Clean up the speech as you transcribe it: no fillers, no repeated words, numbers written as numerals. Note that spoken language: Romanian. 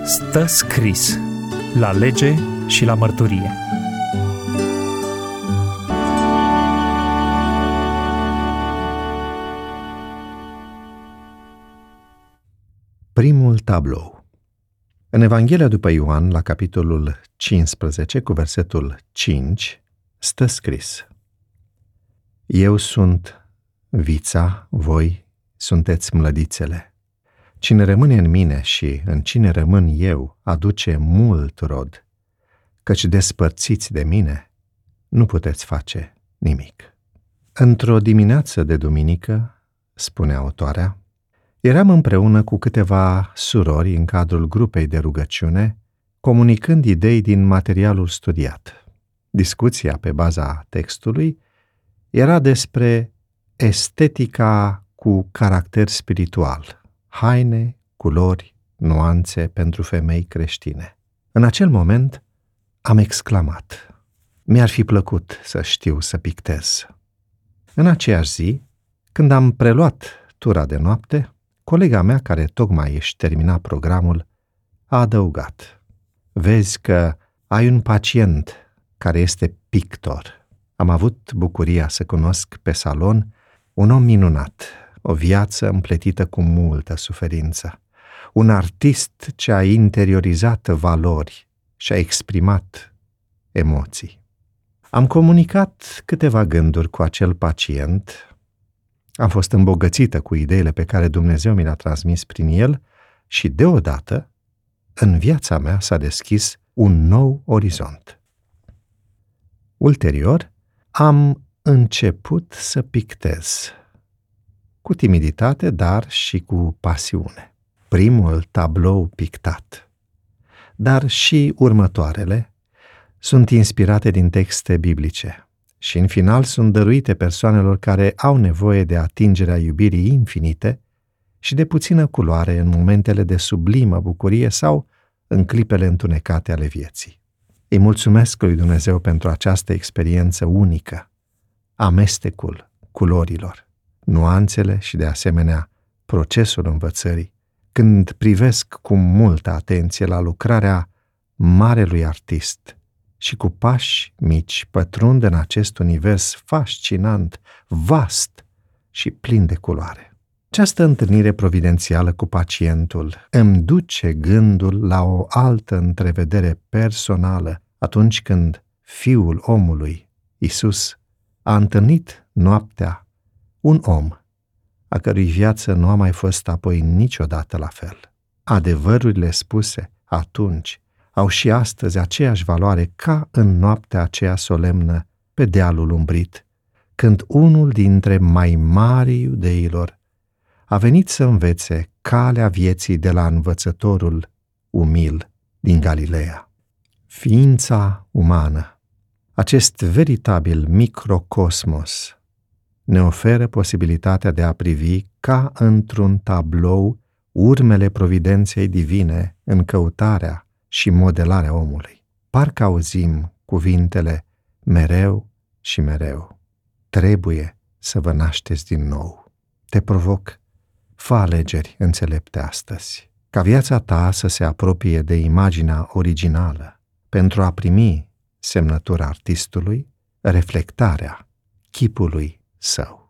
Stă scris la lege și la mărturie. Primul tablou. În Evanghelia după Ioan, la capitolul 15, cu versetul 5, stă scris: Eu sunt vița, voi sunteți mlădițele. Cine rămâne în mine și în cine rămân eu aduce mult rod, căci despărțiți de mine nu puteți face nimic. Într-o dimineață de duminică, spune autoarea, eram împreună cu câteva surori în cadrul grupei de rugăciune, comunicând idei din materialul studiat. Discuția pe baza textului era despre estetica cu caracter spiritual, haine, culori, nuanțe pentru femei creștine. În acel moment am exclamat: mi-ar fi plăcut să știu să pictez. În aceeași zi, când am preluat tura de noapte, colega mea, care tocmai își termina programul, a adăugat: vezi că ai un pacient care este pictor. Am avut bucuria să cunosc pe salon un om minunat, o viață împletită cu multă suferință, un artist ce a interiorizat valori și a exprimat emoții. Am comunicat câteva gânduri cu acel pacient, am fost îmbogățită cu ideile pe care Dumnezeu mi le-a transmis prin el și deodată, în viața mea s-a deschis un nou orizont. Ulterior, am început să pictez, cu timiditate, dar și cu pasiune. Primul tablou pictat, dar și următoarele, sunt inspirate din texte biblice și în final sunt dăruite persoanelor care au nevoie de atingerea iubirii infinite și de puțină culoare în momentele de sublimă bucurie sau în clipele întunecate ale vieții. Îi mulțumesc lui Dumnezeu pentru această experiență unică, amestecul culorilor, nuanțele și, de asemenea, procesul învățării, când privesc cu multă atenție la lucrarea marelui artist și cu pași mici pătrund în acest univers fascinant, vast și plin de culoare. Această întâlnire providențială cu pacientul îmi duce gândul la o altă întrevedere personală atunci când Fiul omului, Iisus, a întâlnit noaptea un om a cărui viață nu a mai fost apoi niciodată la fel. Adevărurile spuse atunci au și astăzi aceeași valoare ca în noaptea aceea solemnă pe dealul umbrit, când unul dintre mai mari iudeilor a venit să învețe calea vieții de la învățătorul umil din Galileea. Ființa umană, acest veritabil microcosmos, ne oferă posibilitatea de a privi ca într-un tablou urmele providenței divine în căutarea și modelarea omului. Parcă auzim cuvintele mereu și mereu: trebuie să vă nașteți din nou. Te provoc, fă alegeri înțelepte astăzi, ca viața ta să se apropie de imaginea originală, pentru a primi semnătura artistului, reflectarea chipului său.